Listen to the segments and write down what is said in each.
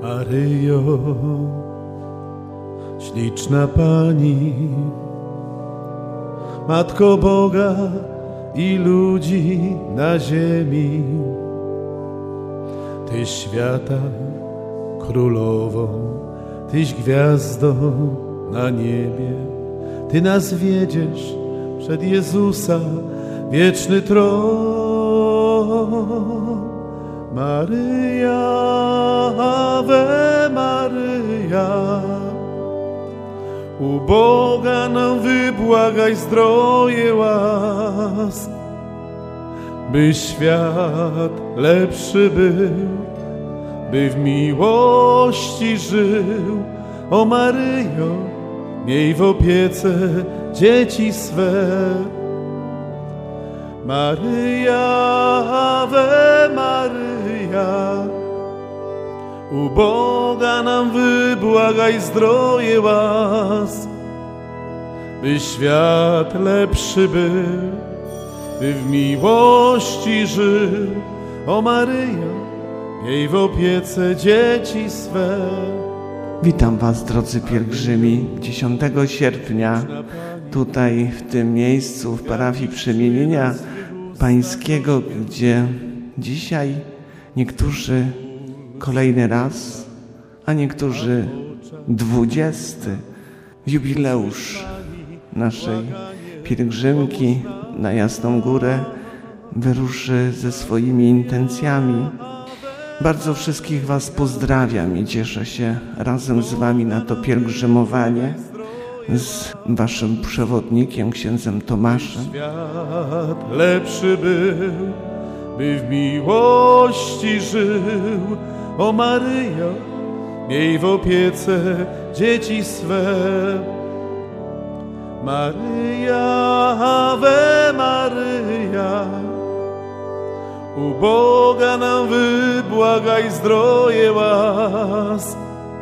Maryjo, śliczna Pani, Matko Boga i ludzi na ziemi, Tyś świata królową, Tyś gwiazdą na niebie, Ty nas wiedziesz przed Jezusa wieczny tron. Maryja, Ave Maryja, u Boga nam wybłagaj zdroje łask, by świat lepszy był, by w miłości żył. O Maryjo, miej w opiece dzieci swe. Maryja, Ave Maryja, u Boga nam wybłagaj zdroje łask, by świat lepszy był, by w miłości żył. O Maryjo, miej w opiece dzieci swe. Witam Was, drodzy pielgrzymi, 10 sierpnia tutaj w tym miejscu w parafii Przemienienia Pańskiego, gdzie dzisiaj niektórzy kolejny raz, a niektórzy 20. jubileusz naszej pielgrzymki na Jasną Górę wyruszy ze swoimi intencjami. Bardzo wszystkich Was pozdrawiam i cieszę się razem z Wami na to pielgrzymowanie z Waszym przewodnikiem, księdzem Tomaszem. Świat lepszy był, by w miłości żył. O Maryjo, miej w opiece dzieci swe. Maryja, Ave Maryja, u Boga nam wybłagaj zdroje łask,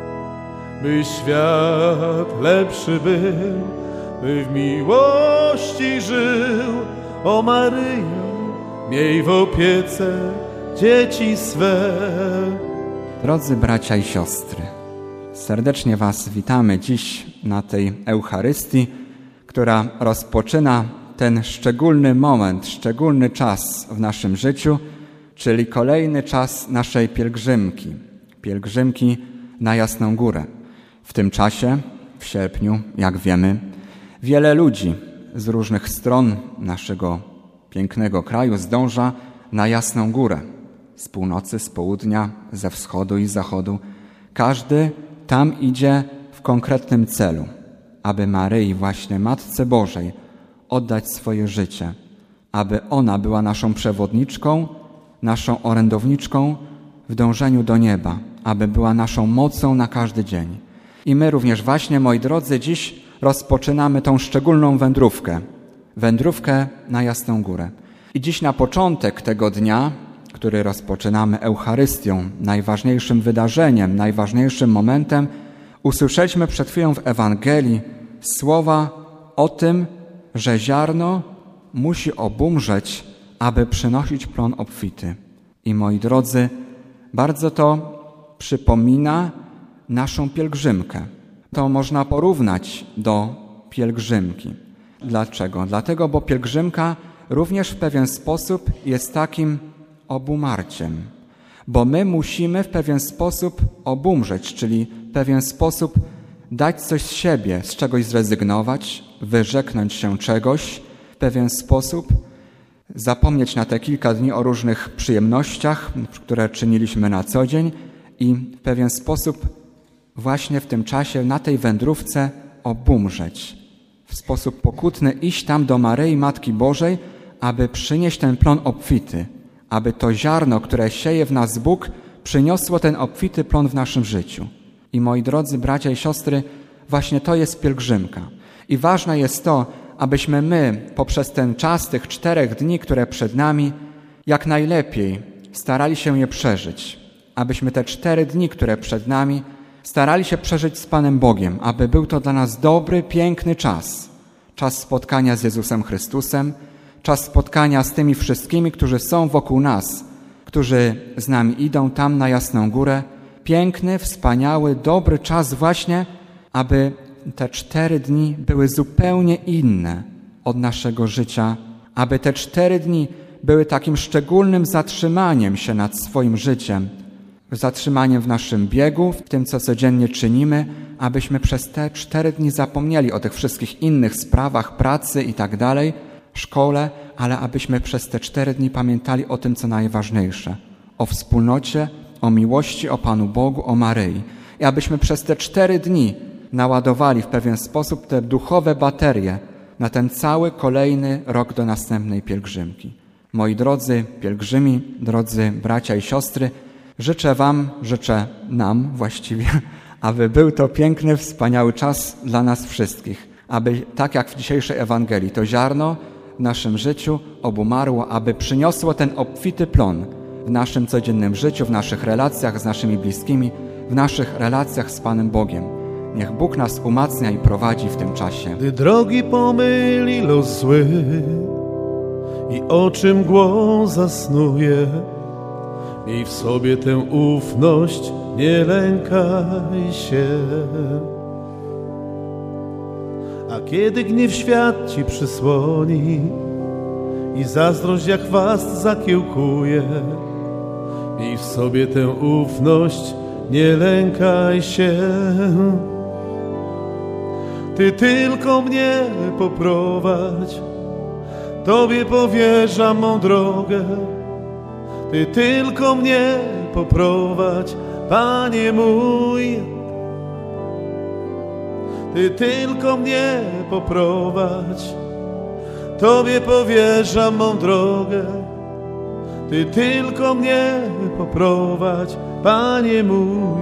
by świat lepszy był, by w miłości żył. O Maryjo, miej w opiece dzieci swe. Drodzy bracia i siostry, serdecznie Was witamy dziś na tej Eucharystii, która rozpoczyna ten szczególny moment, szczególny czas w naszym życiu, czyli kolejny czas naszej pielgrzymki na Jasną Górę. W tym czasie, w sierpniu, jak wiemy, wiele ludzi z różnych stron naszego pięknego kraju zdąża na Jasną Górę. Z północy, z południa, ze wschodu i zachodu. Każdy tam idzie w konkretnym celu, aby Maryi, właśnie Matce Bożej, oddać swoje życie, aby ona była naszą przewodniczką, naszą orędowniczką w dążeniu do nieba, aby była naszą mocą na każdy dzień. I my również właśnie, moi drodzy, dziś rozpoczynamy tą szczególną wędrówkę na Jasną Górę. I dziś na początek tego dnia, który rozpoczynamy Eucharystią, najważniejszym wydarzeniem, najważniejszym momentem, usłyszeliśmy przed chwilą w Ewangelii słowa o tym, że ziarno musi obumrzeć, aby przynosić plon obfity. I moi drodzy, bardzo to przypomina naszą pielgrzymkę. To można porównać do pielgrzymki. Dlaczego? Dlatego, bo pielgrzymka również w pewien sposób jest takim obumarciem. Bo my musimy w pewien sposób obumrzeć, czyli w pewien sposób dać coś z siebie, z czegoś zrezygnować, wyrzeknąć się czegoś, w pewien sposób zapomnieć na te kilka dni o różnych przyjemnościach, które czyniliśmy na co dzień i w pewien sposób właśnie w tym czasie, na tej wędrówce obumrzeć. W sposób pokutny iść tam do Maryi, Matki Bożej, aby przynieść ten plon obfity, aby to ziarno, które sieje w nas Bóg, przyniosło ten obfity plon w naszym życiu. I moi drodzy bracia i siostry, właśnie to jest pielgrzymka. I ważne jest to, abyśmy my poprzez ten czas tych 4 dni, które przed nami, jak najlepiej starali się je przeżyć. Abyśmy te 4 dni, które przed nami, starali się przeżyć z Panem Bogiem, aby był to dla nas dobry, piękny czas. Czas spotkania z Jezusem Chrystusem, czas spotkania z tymi wszystkimi, którzy są wokół nas, którzy z nami idą tam na Jasną Górę, piękny, wspaniały, dobry czas właśnie, aby te 4 dni były zupełnie inne od naszego życia, aby te 4 dni były takim szczególnym zatrzymaniem się nad swoim życiem, zatrzymaniem w naszym biegu, w tym, co codziennie czynimy, abyśmy przez te 4 dni zapomnieli o tych wszystkich innych sprawach, pracy i tak dalej, szkole, ale abyśmy przez te 4 dni pamiętali o tym, co najważniejsze, o wspólnocie, o miłości, o Panu Bogu, o Maryi. I abyśmy przez te 4 dni naładowali w pewien sposób te duchowe baterie na ten cały kolejny rok do następnej pielgrzymki. Moi drodzy pielgrzymi, drodzy bracia i siostry, życzę wam, życzę nam właściwie, aby był to piękny, wspaniały czas dla nas wszystkich. Aby, tak jak w dzisiejszej Ewangelii, to ziarno w naszym życiu obumarło, aby przyniosło ten obfity plon w naszym codziennym życiu, w naszych relacjach z naszymi bliskimi, w naszych relacjach z Panem Bogiem. Niech Bóg nas umacnia i prowadzi w tym czasie. Gdy drogi pomyli los zły i oczy mgłą zasnuje, miej w sobie tę ufność, nie lękaj się. A kiedy gniew świat ci przysłoni i zazdrość jak chwast zakiełkuje, miej w sobie tę ufność, nie lękaj się. Ty tylko mnie poprowadź, Tobie powierzam mą drogę. Ty tylko mnie poprowadź, Panie mój. Ty tylko mnie poprowadź, Tobie powierzam mą drogę. Ty tylko mnie poprowadź, Panie mój.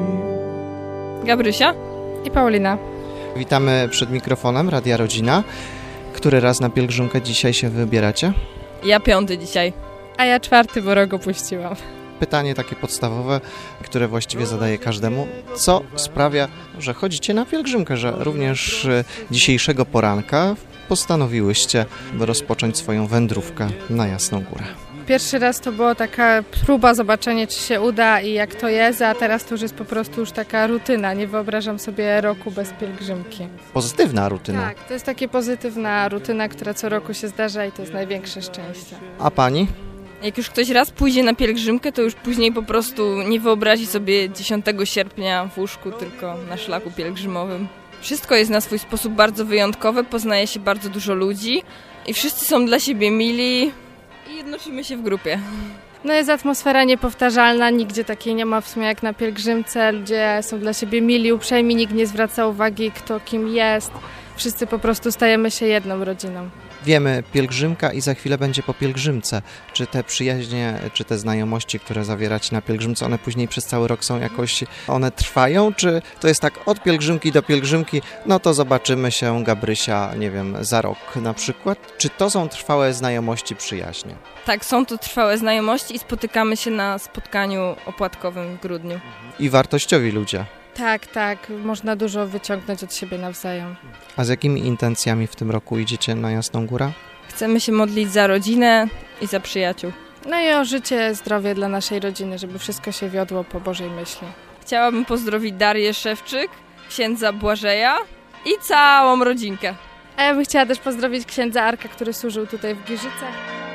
Gabrysia i Paulina. Witamy przed mikrofonem Radia Rodzina. Który raz na pielgrzymkę dzisiaj się wybieracie? Ja 5 dzisiaj. A ja 4, bo rok opuściłam. Pytanie takie podstawowe, które właściwie zadaję każdemu. Co sprawia, że chodzicie na pielgrzymkę, że również dzisiejszego poranka postanowiłyście rozpocząć swoją wędrówkę na Jasną Górę? Pierwszy raz to była taka próba, zobaczenie, czy się uda i jak to jest, a teraz to już jest po prostu już taka rutyna. Nie wyobrażam sobie roku bez pielgrzymki. Pozytywna rutyna. Tak, to jest taka pozytywna rutyna, która co roku się zdarza i to jest największe szczęście. A pani? Jak już ktoś raz pójdzie na pielgrzymkę, to już później po prostu nie wyobrazi sobie 10 sierpnia w łóżku, tylko na szlaku pielgrzymowym. Wszystko jest na swój sposób bardzo wyjątkowe, poznaje się bardzo dużo ludzi i wszyscy są dla siebie mili i jednosimy się w grupie. No jest atmosfera niepowtarzalna, nigdzie takiej nie ma w sumie jak na pielgrzymce. Ludzie są dla siebie mili, uprzejmi, nikt nie zwraca uwagi, kto kim jest. Wszyscy po prostu stajemy się jedną rodziną. Wiemy, pielgrzymka i za chwilę będzie po pielgrzymce. Czy te przyjaźnie, czy te znajomości, które zawieracie na pielgrzymce, one później przez cały rok są jakoś, one trwają? Czy to jest tak od pielgrzymki do pielgrzymki, no to zobaczymy się, Gabrysia, nie wiem, za rok na przykład? Czy to są trwałe znajomości, przyjaźnie? Tak, są to trwałe znajomości i spotykamy się na spotkaniu opłatkowym w grudniu. I wartościowi ludzie. Tak, można dużo wyciągnąć od siebie nawzajem. A z jakimi intencjami w tym roku idziecie na Jasną Górę? Chcemy się modlić za rodzinę i za przyjaciół. No i o życie, zdrowie dla naszej rodziny, żeby wszystko się wiodło po Bożej myśli. Chciałabym pozdrowić Darię Szewczyk, księdza Błażeja i całą rodzinkę. A ja bym chciała też pozdrowić księdza Arka, który służył tutaj w Giżycach.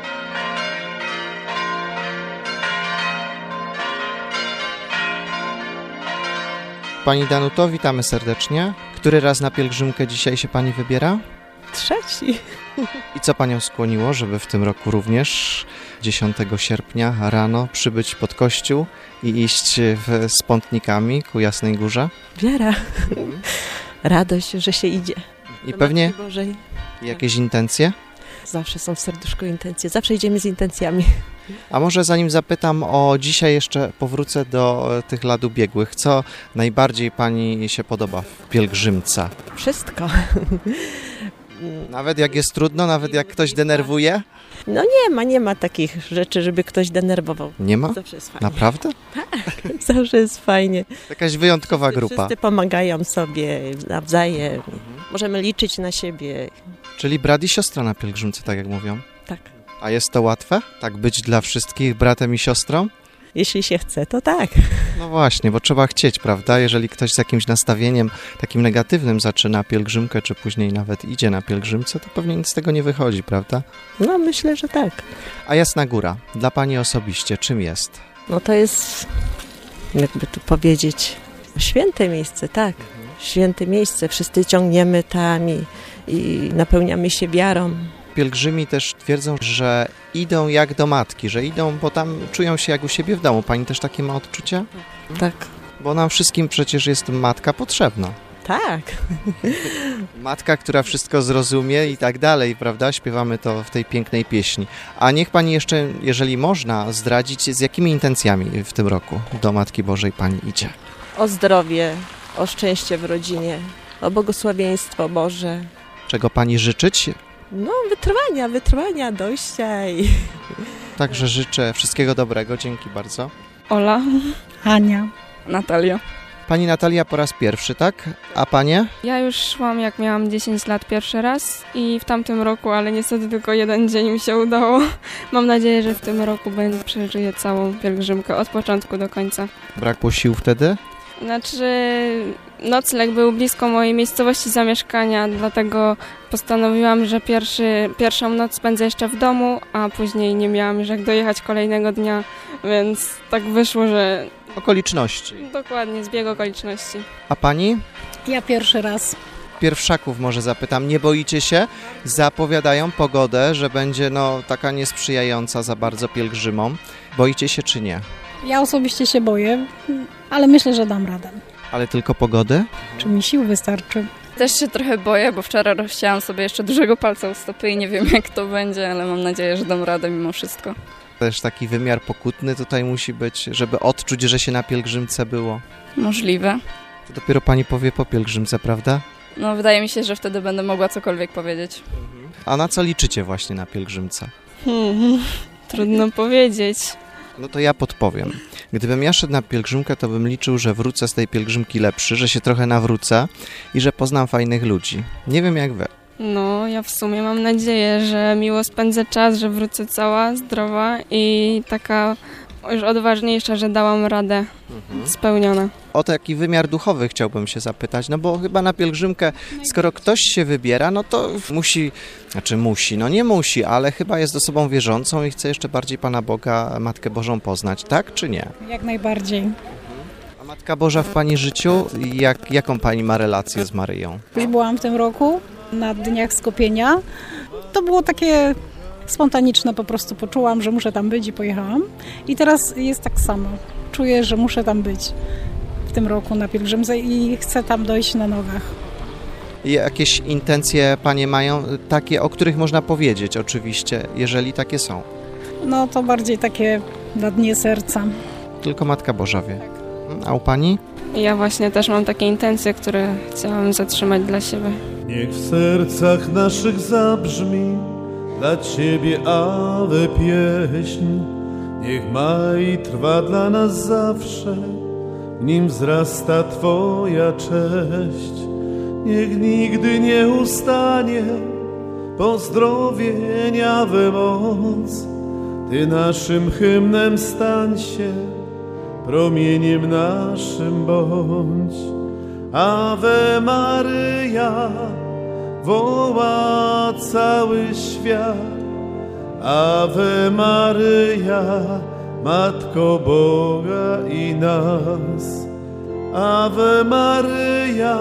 Pani Danuto, witamy serdecznie. Który raz na pielgrzymkę dzisiaj się Pani wybiera? 3. I co Panią skłoniło, żeby w tym roku również 10 sierpnia rano przybyć pod kościół i iść z pątnikami ku Jasnej Górze? Wiara. Radość, że się idzie. I pewnie Bożej. jakieś intencje? Zawsze są w serduszku intencje. Zawsze idziemy z intencjami. A może zanim zapytam o dzisiaj, jeszcze powrócę do tych lat ubiegłych. Co najbardziej Pani się podoba w pielgrzymce? Wszystko. Nawet jak jest trudno, nawet jak ktoś denerwuje? No nie ma takich rzeczy, żeby ktoś denerwował. Nie ma? Zawsze jest fajnie. Naprawdę? Zawsze jest fajnie. Jakaś wyjątkowa grupa. Wszyscy pomagają sobie nawzajem. Możemy liczyć na siebie. Czyli brat i siostra na pielgrzymce, tak jak mówią. Tak. A jest to łatwe? Tak być dla wszystkich bratem i siostrą? Jeśli się chce, to tak. No właśnie, bo trzeba chcieć, prawda? Jeżeli ktoś z jakimś nastawieniem takim negatywnym zaczyna pielgrzymkę, czy później nawet idzie na pielgrzymce, to pewnie nic z tego nie wychodzi, prawda? No myślę, że tak. A Jasna Góra, dla Pani osobiście, czym jest? No to jest, jakby tu powiedzieć, święte miejsce, tak. Święte miejsce. Wszyscy ciągniemy tam i napełniamy się wiarą. Pielgrzymi też twierdzą, że idą jak do matki, że idą, bo tam czują się jak u siebie w domu. Pani też takie ma odczucia? Tak. Bo nam wszystkim przecież jest matka potrzebna. Tak. Matka, która wszystko zrozumie i tak dalej, prawda? Śpiewamy to w tej pięknej pieśni. A niech Pani jeszcze, jeżeli można, zdradzić, z jakimi intencjami w tym roku do Matki Bożej Pani idzie? O zdrowie, o szczęście w rodzinie, o błogosławieństwo Boże. Czego Pani życzyć? No, wytrwania, dojścia i... Także życzę wszystkiego dobrego. Dzięki bardzo. Ola. Ania. Natalia. Pani Natalia po raz pierwszy, tak? A Panie? Ja już szłam, jak miałam 10 lat pierwszy raz i w tamtym roku, ale niestety tylko jeden dzień mi się udało. Mam nadzieję, że w tym roku przeżyję całą pielgrzymkę od początku do końca. Brakło sił wtedy? Znaczy, nocleg był blisko mojej miejscowości zamieszkania, dlatego postanowiłam, że pierwszą noc spędzę jeszcze w domu, a później nie miałam już jak dojechać kolejnego dnia, więc tak wyszło, że... Okoliczności. Dokładnie, zbieg okoliczności. A Pani? Ja pierwszy raz. Pierwszaków może zapytam, nie boicie się? Zapowiadają pogodę, że będzie taka niesprzyjająca za bardzo pielgrzymom. Boicie się czy nie? Ja osobiście się boję, ale myślę, że dam radę. Ale tylko pogody? Czy mi sił wystarczy? Też się trochę boję, bo wczoraj rozcięłam sobie jeszcze dużego palca u stopy i nie wiem jak to będzie, ale mam nadzieję, że dam radę mimo wszystko. Też taki wymiar pokutny tutaj musi być, żeby odczuć, że się na pielgrzymce było. Możliwe. To dopiero Pani powie po pielgrzymce, prawda? No wydaje mi się, że wtedy będę mogła cokolwiek powiedzieć. A na co liczycie właśnie na pielgrzymce? Trudno powiedzieć. No to ja podpowiem. Gdybym ja szedł na pielgrzymkę, to bym liczył, że wrócę z tej pielgrzymki lepszy, że się trochę nawrócę i że poznam fajnych ludzi. Nie wiem jak wy. No, ja w sumie mam nadzieję, że miło spędzę czas, że wrócę cała, zdrowa i taka już odważniejsza, że dałam radę, spełniona. O taki wymiar duchowy chciałbym się zapytać, no bo chyba na pielgrzymkę, skoro ktoś się wybiera, no to nie musi, ale chyba jest osobą wierzącą i chce jeszcze bardziej Pana Boga, Matkę Bożą poznać, tak czy nie? Jak najbardziej. A Matka Boża w Pani życiu, jaką Pani ma relację z Maryją? Już byłam w tym roku na Dniach Skupienia. To było takie spontaniczne, po prostu poczułam, że muszę tam być i pojechałam. I teraz jest tak samo. Czuję, że muszę tam być w tym roku na pielgrzymce i chcę tam dojść na nogach. I jakieś intencje Panie mają, takie, o których można powiedzieć oczywiście, jeżeli takie są? No to bardziej takie na dnie serca. Tylko Matka Boża wie. A u Pani? Ja właśnie też mam takie intencje, które chciałam zatrzymać dla siebie. Niech w sercach naszych zabrzmi dla Ciebie Awe pieśń. Niech maj trwa dla nas zawsze, w nim wzrasta Twoja cześć. Niech nigdy nie ustanie pozdrowień Awe moc. Ty naszym hymnem stań się, promieniem naszym bądź. Ave Maryja, woła cały świat. Ave Maryja, Matko Boga i nas. Ave Maryja,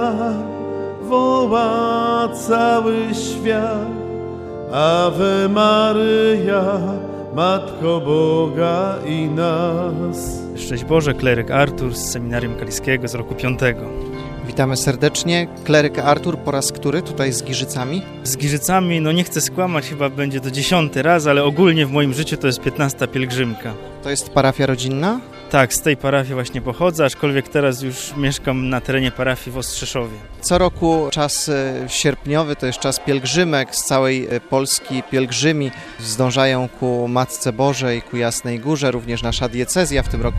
woła cały świat. Ave Maryja, Matko Boga i nas. Szczęść Boże, kleryk Artur z Seminarium Kaliskiego z roku 5. Witamy serdecznie. Kleryk Artur po raz który tutaj z Giżycami? Z Giżycami, nie chcę skłamać, chyba będzie to 10. raz, ale ogólnie w moim życiu to jest 15. pielgrzymka. To jest parafia rodzinna? Tak, z tej parafii właśnie pochodzę, aczkolwiek teraz już mieszkam na terenie parafii w Ostrzeszowie. Co roku czas sierpniowy to jest czas pielgrzymek. Z całej Polski pielgrzymi zdążają ku Matce Bożej, ku Jasnej Górze. Również nasza diecezja, w tym roku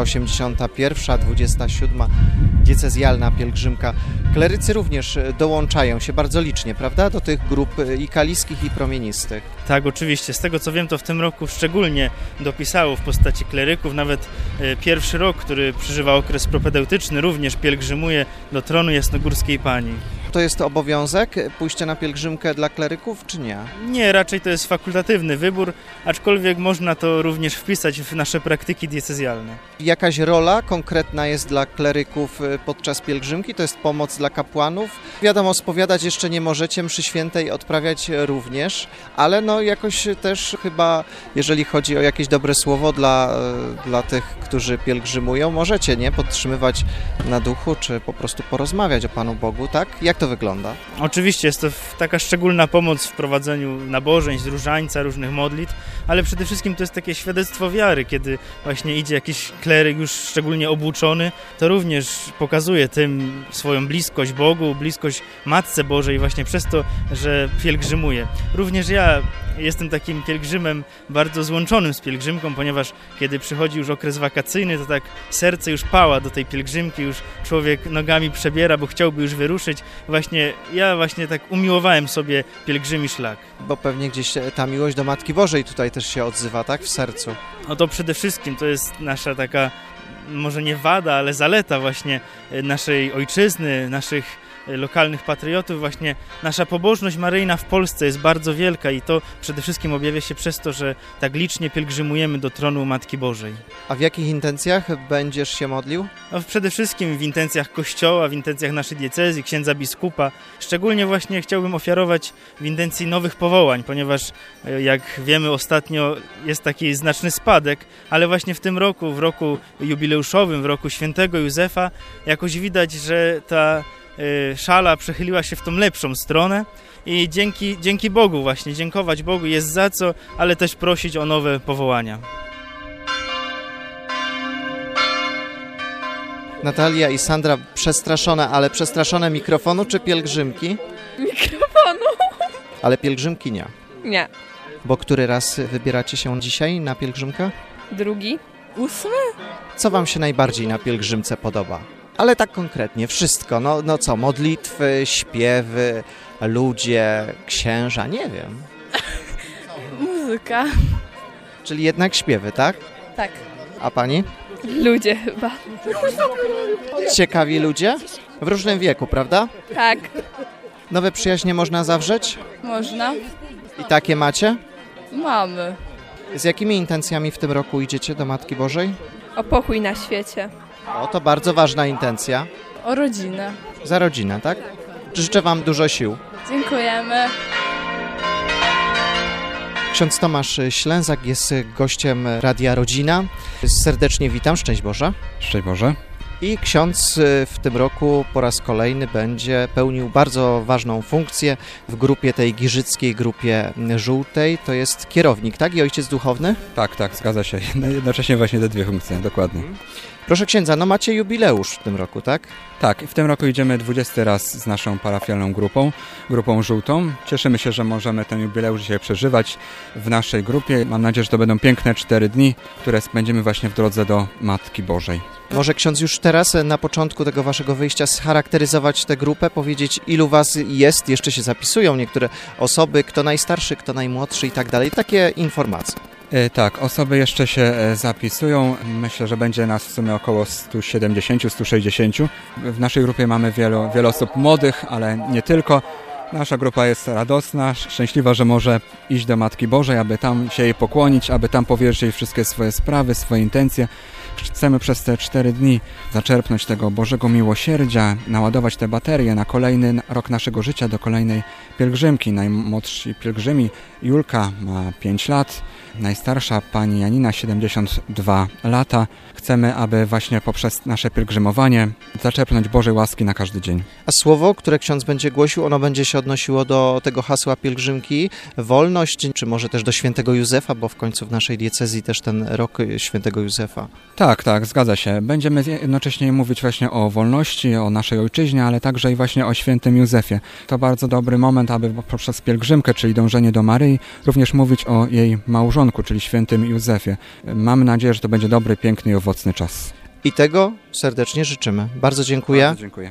381, 27 diecezjalna pielgrzymka. Klerycy również dołączają się bardzo licznie, prawda, do tych grup i kaliskich, i promienistych. Tak, oczywiście. Z tego co wiem, to w tym roku szczególnie dopisało w postaci kleryków. Nawet pierwszy rok, który przeżywa okres propedeutyczny, również pielgrzymuje do tronu Jasnogórskiej Pani. To jest obowiązek pójście na pielgrzymkę dla kleryków, czy nie? Nie, raczej to jest fakultatywny wybór, aczkolwiek można to również wpisać w nasze praktyki diecezjalne. Jakaś rola konkretna jest dla kleryków podczas pielgrzymki? To jest pomoc dla kapłanów? Wiadomo, spowiadać jeszcze nie możecie, mszy świętej odprawiać również, ale no jakoś też chyba, jeżeli chodzi o jakieś dobre słowo dla tych, którzy pielgrzymują, możecie, nie? Podtrzymywać na duchu, czy po prostu porozmawiać o Panu Bogu, tak? Jak to wygląda? Oczywiście jest to taka szczególna pomoc w prowadzeniu nabożeństw, różańca, różnych modlitw, ale przede wszystkim to jest takie świadectwo wiary, kiedy właśnie idzie jakiś kleryk już szczególnie obłóczony, to również pokazuje tym swoją bliskość Bogu, bliskość Matce Bożej właśnie przez to, że pielgrzymuje. Również ja jestem takim pielgrzymem bardzo złączonym z pielgrzymką, ponieważ kiedy przychodzi już okres wakacyjny, to tak serce już pała do tej pielgrzymki, już człowiek nogami przebiera, bo chciałby już wyruszyć. Ja właśnie tak umiłowałem sobie pielgrzymi szlak. Bo pewnie gdzieś ta miłość do Matki Bożej tutaj też się odzywa, tak? W sercu. No to przede wszystkim to jest nasza taka, może nie wada, ale zaleta właśnie naszej ojczyzny, naszych lokalnych patriotów. Właśnie nasza pobożność maryjna w Polsce jest bardzo wielka i to przede wszystkim objawia się przez to, że tak licznie pielgrzymujemy do tronu Matki Bożej. A w jakich intencjach będziesz się modlił? No, przede wszystkim w intencjach Kościoła, w intencjach naszej diecezji, księdza biskupa. Szczególnie właśnie chciałbym ofiarować w intencji nowych powołań, ponieważ jak wiemy ostatnio jest taki znaczny spadek, ale właśnie w tym roku, w roku jubileuszowym, w roku świętego Józefa, jakoś widać, że ta szala przechyliła się w tą lepszą stronę i dzięki Bogu właśnie, dziękować Bogu jest za co, ale też prosić o nowe powołania. Natalia i Sandra przestraszone, ale przestraszone mikrofonu czy pielgrzymki? Mikrofonu. Ale pielgrzymki nie. Nie. Bo który raz wybieracie się dzisiaj na pielgrzymkę? 2. 8. Co wam się najbardziej na pielgrzymce podoba? Ale tak konkretnie, wszystko. No co, modlitwy, śpiewy, ludzie, księża, nie wiem. Muzyka. Czyli jednak śpiewy, tak? Tak. A pani? Ludzie chyba. Ciekawi ludzie? W różnym wieku, prawda? Tak. Nowe przyjaźnie można zawrzeć? Można. I takie macie? Mamy. Z jakimi intencjami w tym roku idziecie do Matki Bożej? O pokój na świecie. O, to bardzo ważna intencja. O rodzinę. Za rodzinę, tak? Życzę wam dużo sił. Dziękujemy. Ksiądz Tomasz Ślęzak jest gościem Radia Rodzina. Serdecznie witam, szczęść Boże. Szczęść Boże. I ksiądz w tym roku po raz kolejny będzie pełnił bardzo ważną funkcję w grupie tej giżyckiej, grupie żółtej. To jest kierownik, tak? I ojciec duchowny? Tak, zgadza się. Jednocześnie właśnie te dwie funkcje, dokładnie. Proszę księdza, no macie jubileusz w tym roku, tak? Tak, w tym roku idziemy 20 raz z naszą parafialną grupą żółtą. Cieszymy się, że możemy ten jubileusz dzisiaj przeżywać w naszej grupie. Mam nadzieję, że to będą piękne 4 dni, które spędzimy właśnie w drodze do Matki Bożej. Może ksiądz już teraz na początku tego waszego wyjścia scharakteryzować tę grupę, powiedzieć ilu was jest, jeszcze się zapisują niektóre osoby, kto najstarszy, kto najmłodszy i tak dalej, takie informacje. Tak, osoby jeszcze się zapisują. Myślę, że będzie nas w sumie około 170-160. W naszej grupie mamy wiele osób młodych, ale nie tylko. Nasza grupa jest radosna, szczęśliwa, że może iść do Matki Bożej, aby tam się jej pokłonić, aby tam powierzyć jej wszystkie swoje sprawy, swoje intencje. Chcemy przez te 4 dni zaczerpnąć tego Bożego miłosierdzia, naładować te baterie na kolejny rok naszego życia do kolejnej pielgrzymki. Najmłodsi pielgrzymi, Julka, ma 5 lat, najstarsza, pani Janina, 72 lata. Chcemy, aby właśnie poprzez nasze pielgrzymowanie zaczerpnąć Bożej łaski na każdy dzień. A słowo, które ksiądz będzie głosił, ono będzie się odnosiło do tego hasła pielgrzymki, wolność, czy może też do świętego Józefa, bo w końcu w naszej diecezji też ten rok świętego Józefa. Tak, zgadza się. Będziemy jednocześnie mówić właśnie o wolności, o naszej ojczyźnie, ale także i właśnie o świętym Józefie. To bardzo dobry moment, aby poprzez pielgrzymkę, czyli dążenie do Maryi, również mówić o jej małżonku, czyli świętym Józefie. Mamy nadzieję, że to będzie dobry, piękny i owocny czas. I tego serdecznie życzymy. Bardzo dziękuję. Bardzo dziękuję.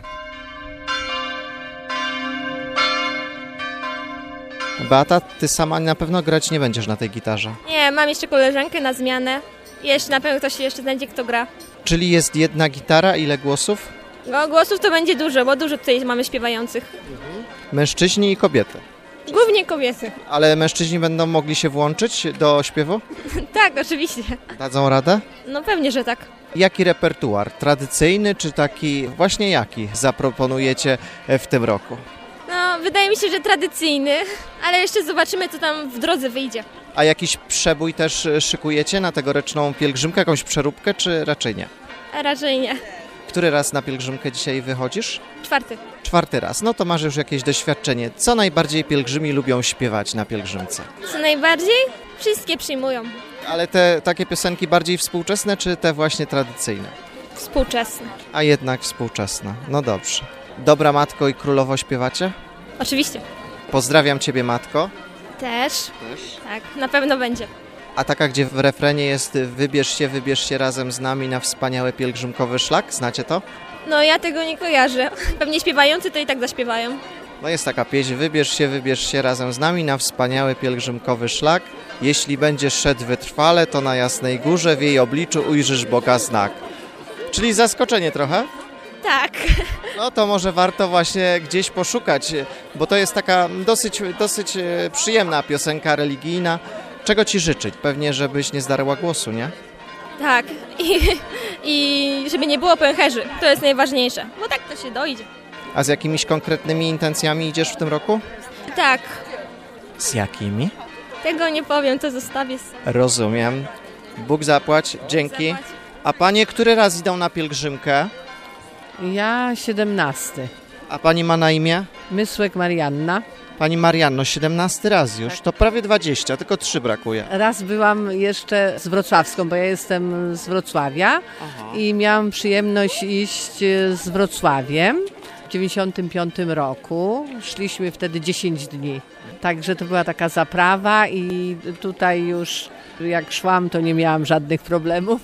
Beata, ty sama na pewno grać nie będziesz na tej gitarze. Nie, mam jeszcze koleżankę na zmianę. Jeszcze na pewno ktoś jeszcze znajdzie, kto gra. Czyli jest jedna gitara, ile głosów? No, głosów to będzie dużo, bo dużo tutaj mamy śpiewających. Mężczyźni i kobiety. Głównie kobiety. Ale mężczyźni będą mogli się włączyć do śpiewu? Tak, oczywiście. Dadzą radę? No pewnie, że tak. Jaki repertuar? Tradycyjny czy taki właśnie jaki zaproponujecie w tym roku? No, wydaje mi się, że tradycyjny, ale jeszcze zobaczymy, co tam w drodze wyjdzie. A jakiś przebój też szykujecie na tegoroczną pielgrzymkę, jakąś przeróbkę, czy raczej nie? A raczej nie. Który raz na pielgrzymkę dzisiaj wychodzisz? 4. 4. raz. No to masz już jakieś doświadczenie. Co najbardziej pielgrzymi lubią śpiewać na pielgrzymce? Co najbardziej? Wszystkie przyjmują. Ale te takie piosenki bardziej współczesne, czy te właśnie tradycyjne? Współczesne. A jednak współczesne. No dobrze. Dobra Matko i Królowo śpiewacie? Oczywiście. Pozdrawiam Ciebie, Matko. Też? Tak, na pewno będzie. A taka, gdzie w refrenie jest wybierz się razem z nami na wspaniały pielgrzymkowy szlak. Znacie to? No ja tego nie kojarzę. Pewnie śpiewający to i tak zaśpiewają. No jest taka pieśń, wybierz się razem z nami na wspaniały pielgrzymkowy szlak. Jeśli będziesz szedł wytrwale, to na Jasnej Górze w jej obliczu ujrzysz Boga znak. Czyli zaskoczenie trochę? Tak. No to może warto właśnie gdzieś poszukać, bo to jest taka dosyć przyjemna piosenka religijna. Czego Ci życzyć? Pewnie, żebyś nie zdarła głosu, nie? Tak. I żeby nie było pęcherzy. To jest najważniejsze, bo tak to się dojdzie. A z jakimiś konkretnymi intencjami idziesz w tym roku? Tak. Z jakimi? Tego nie powiem, to zostawię. Rozumiem. Bóg zapłać. Dzięki. A panie, który raz idą na pielgrzymkę? Ja 17. A pani ma na imię? Mysłek Marianna. Pani Marianno, 17 raz już. To prawie 20, tylko 3 brakuje. Raz byłam jeszcze z wrocławską, bo ja jestem z Wrocławia. I miałam przyjemność iść z Wrocławiem w 95 roku. Szliśmy wtedy 10 dni. Także to była taka zaprawa i tutaj już jak szłam, to nie miałam żadnych problemów.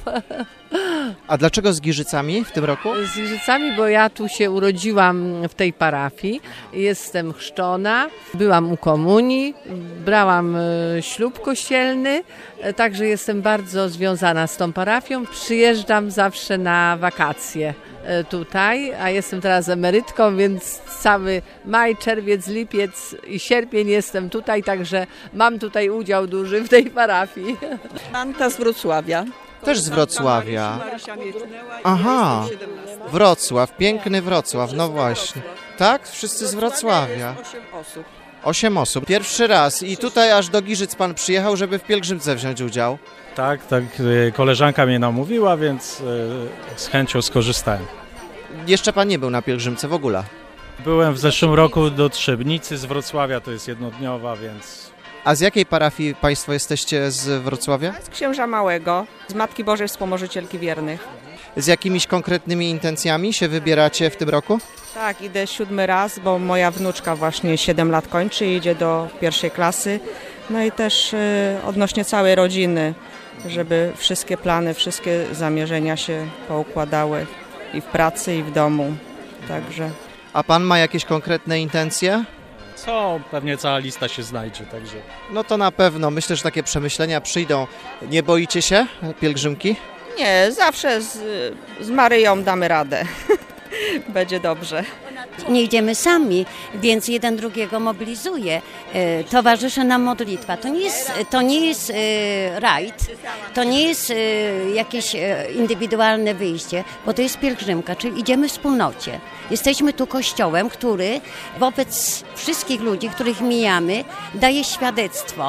A dlaczego z Giżycami w tym roku? Z Giżycami, bo ja tu się urodziłam w tej parafii. Jestem chrzczona, byłam u komunii, brałam ślub kościelny, także jestem bardzo związana z tą parafią. Przyjeżdżam zawsze na wakacje tutaj, a jestem teraz emerytką, więc cały maj, czerwiec, lipiec i sierpień jestem tutaj, także mam tutaj udział duży w tej parafii. Anta z Wrocławia. Też z Wrocławia. Aha, Wrocław, piękny Wrocław, no właśnie. Tak? Wszyscy z Wrocławia. 8 osób. Pierwszy raz i tutaj aż do Giżyc pan przyjechał, żeby w pielgrzymce wziąć udział. Tak, koleżanka mnie namówiła, więc z chęcią skorzystałem. Jeszcze pan nie był na pielgrzymce w ogóle? Byłem w zeszłym roku do Trzebnicy z Wrocławia, to jest jednodniowa, więc... A z jakiej parafii państwo jesteście z Wrocławia? Z Księża Małego, z Matki Bożej Wspomożycielki Wiernych. Z jakimiś konkretnymi intencjami się wybieracie w tym roku? Tak, idę 7 raz, bo moja wnuczka właśnie 7 lat kończy i idzie do 1. klasy. No i też odnośnie całej rodziny, żeby wszystkie plany, wszystkie zamierzenia się poukładały i w pracy, i w domu. Także. A pan ma jakieś konkretne intencje? Co? Pewnie cała lista się znajdzie, także... No to na pewno. Myślę, że takie przemyślenia przyjdą. Nie boicie się pielgrzymki? Nie, zawsze z Maryją damy radę. Będzie dobrze. Nie idziemy sami, więc jeden drugiego mobilizuje. Towarzyszy nam modlitwa. To nie jest rajd, to nie jest jakieś indywidualne wyjście, bo to jest pielgrzymka, czyli idziemy w wspólnocie. Jesteśmy tu kościołem, który wobec wszystkich ludzi, których mijamy, daje świadectwo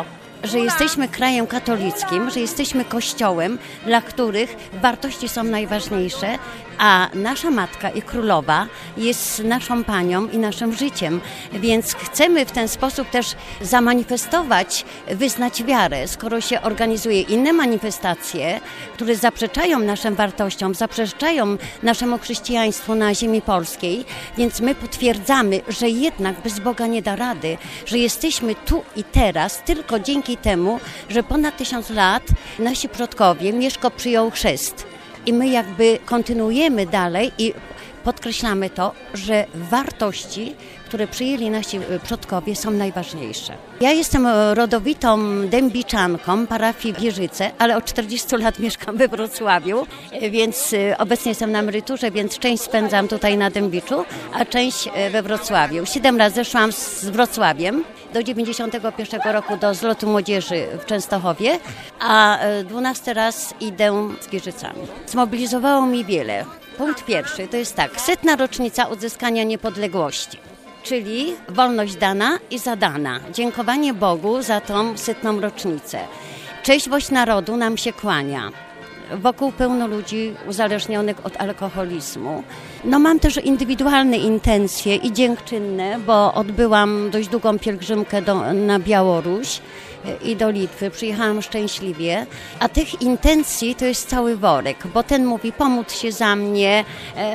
że jesteśmy krajem katolickim, że jesteśmy kościołem, dla których wartości są najważniejsze, a nasza Matka i Królowa jest naszą Panią i naszym życiem, więc chcemy w ten sposób też zamanifestować, wyznać wiarę, skoro się organizuje inne manifestacje, które zaprzeczają naszym wartościom, zaprzeczają naszemu chrześcijaństwu na ziemi polskiej, więc my potwierdzamy, że jednak bez Boga nie da rady, że jesteśmy tu i teraz tylko dzięki temu, że ponad 1000 lat nasi przodkowie Mieszko przyjął chrzest. I my jakby kontynuujemy dalej i podkreślamy to, że wartości, które przyjęli nasi przodkowie, są najważniejsze. Ja jestem rodowitą dębiczanką parafii Wieżyce, ale od 40 lat mieszkam we Wrocławiu, więc obecnie jestem na emeryturze, więc część spędzam tutaj na Dębiczu, a część we Wrocławiu. 7 razy zeszłam z Wrocławiem do 91 roku do zlotu młodzieży w Częstochowie, a 12 raz idę z Wieżycami. Zmobilizowało mi wiele. Punkt pierwszy to jest tak, 100. rocznica odzyskania niepodległości, czyli wolność dana i zadana. Dziękowanie Bogu za tą 100. rocznicę. Cześć narodu nam się kłania. Wokół pełno ludzi uzależnionych od alkoholizmu. No mam też indywidualne intencje i dziękczynne, bo odbyłam dość długą pielgrzymkę na Białoruś i do Litwy. Przyjechałam szczęśliwie, a tych intencji to jest cały worek, bo ten mówi pomódl się za mnie.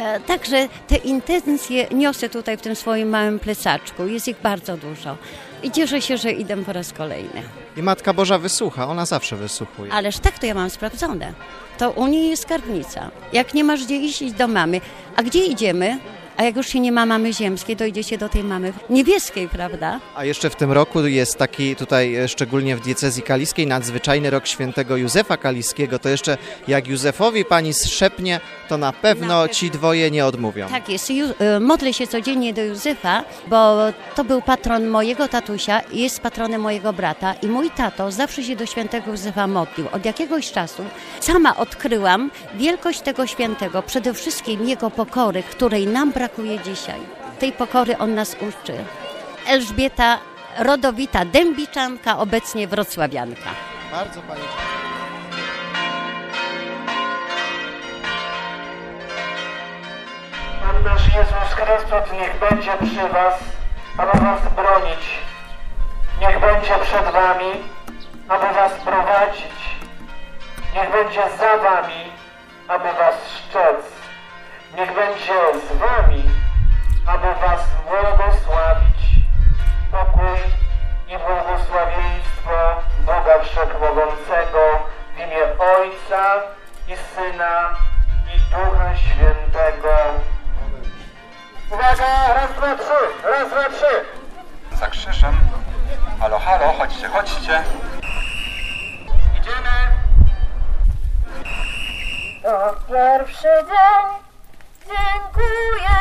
Także te intencje niosę tutaj w tym swoim małym plecaczku. Jest ich bardzo dużo. I cieszę się, że idę po raz kolejny. I Matka Boża wysłucha, ona zawsze wysłuchuje. Ależ tak to ja mam sprawdzone. To u niej jest skarbnica. Jak nie masz gdzie iść, idź do mamy. A gdzie idziemy? A jak już się nie ma mamy ziemskiej, to idziecie do tej mamy niebieskiej, prawda? A jeszcze w tym roku jest taki tutaj, szczególnie w diecezji kaliskiej, nadzwyczajny rok świętego Józefa Kaliskiego. To jeszcze jak Józefowi pani zszepnie, to na pewno ci dwoje nie odmówią. Tak jest. Modlę się codziennie do Józefa, bo to był patron mojego tatusia i jest patronem mojego brata. I mój tato zawsze się do świętego Józefa modlił. Od jakiegoś czasu sama odkryłam wielkość tego świętego, przede wszystkim jego pokory, której nam brakuje dzisiaj. Tej pokory on nas uczy. Elżbieta, rodowita dębiczanka, obecnie wrocławianka. Bardzo pani dziękuję. Pan nasz Jezus Chrystus niech będzie przy was, aby was bronić. Niech będzie przed wami, aby was prowadzić. Niech będzie za wami, aby was strzec. Niech będzie z wami, aby was błogosławić. Pokój i błogosławieństwo Boga Wszechmogącego w imię Ojca i Syna i Ducha Świętego. Uwaga, raz, dwa, trzy, raz, dwa, trzy. Za krzyżem. Halo, halo, chodźcie, chodźcie. Idziemy. To pierwszy dzień, dziękuję